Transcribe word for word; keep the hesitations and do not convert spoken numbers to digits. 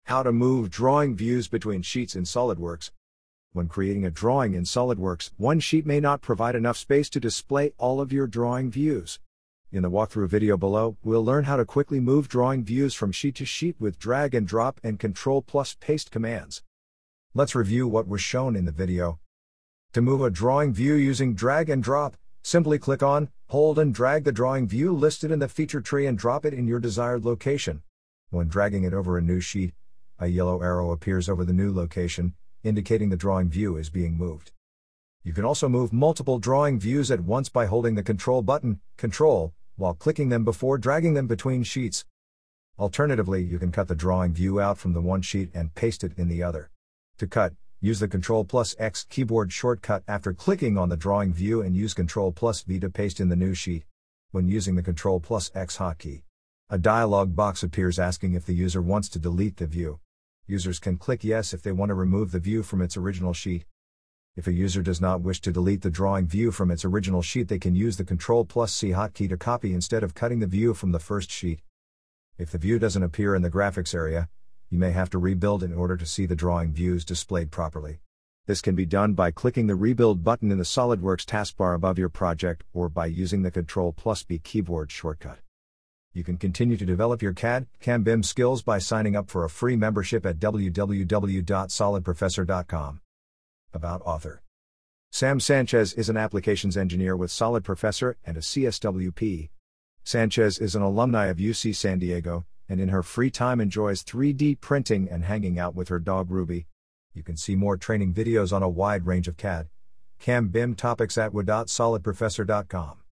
How to move drawing views between sheets in SOLIDWORKS. When creating a drawing in SOLIDWORKS, one sheet may not provide enough space to display all of your drawing views. In the walkthrough video below, we'll learn how to quickly move drawing views from sheet to sheet with drag and drop and Control plus paste commands. Let's review what was shown in the video. To move a drawing view using drag and drop, simply click on, hold and drag the drawing view listed in the feature tree and drop it in your desired location. When dragging it over a new sheet, a yellow arrow appears over the new location, indicating the drawing view is being moved. You can also move multiple drawing views at once by holding the Control button, Control, while clicking them before dragging them between sheets. Alternatively, you can cut the drawing view out from the one sheet and paste it in the other. To cut, use the Control plus X keyboard shortcut after clicking on the drawing view and use Control plus V to paste in the new sheet. When using the Control plus X hotkey, a dialog box appears asking if the user wants to delete the view. Users can click yes if they want to remove the view from its original sheet. If a user does not wish to delete the drawing view from its original sheet, they can use the Control plus C hotkey to copy instead of cutting the view from the first sheet. If the view doesn't appear in the graphics area, you may have to rebuild in order to see the drawing views displayed properly. This can be done by clicking the Rebuild button in the SOLIDWORKS taskbar above your project or by using the Control plus B keyboard shortcut. You can continue to develop your C A D, C A M, B I M skills by signing up for a free membership at w w w dot solid professor dot com. About author. Sam Sanchez is an applications engineer with SolidProfessor and a C S W P. Sanchez is an alumni of U C San Diego, and in her free time enjoys three D printing and hanging out with her dog Ruby. You can see more training videos on a wide range of C A D, C A M, B I M topics at w dot solid professor dot com.